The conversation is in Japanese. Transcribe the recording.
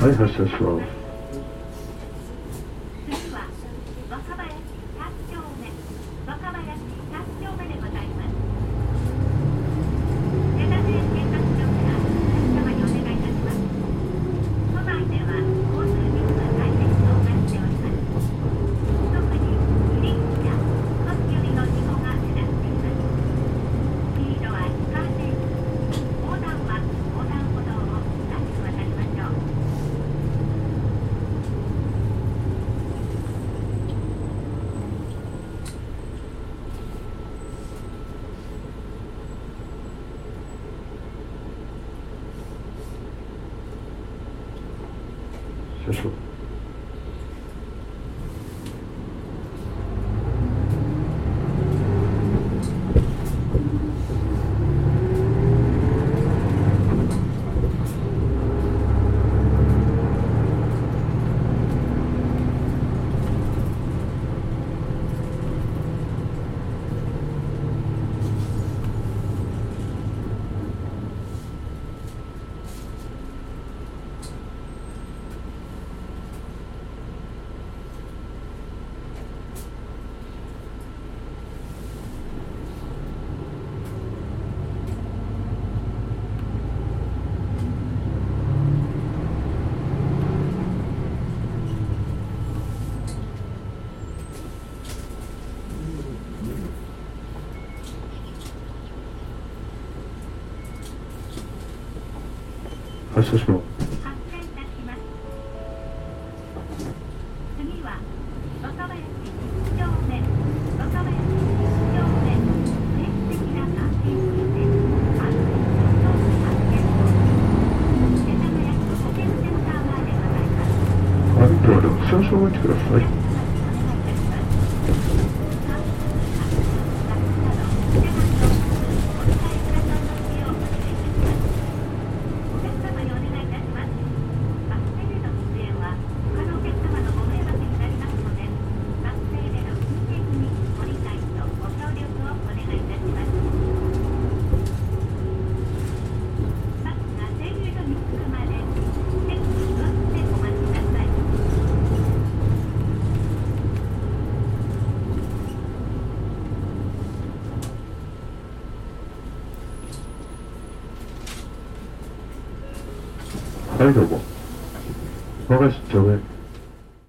はい、発車します。 次は若林3丁目、若林3丁目でございます。江田線見学所からお客様にお願いいたします。都内では交通量が大変増加しております。特に二輪車、時折の事故が目立っています。スピードは控えめに、横断は横断歩道をなく渡りましょう。 車掌。発車します。 発車いたします。次は若林1丁目、若林1丁目、定期的な関係にて安全と安全と世田谷区保健センター前でございます。 はい、ではでは少々お待ちください。はい、どうも。若林1丁目。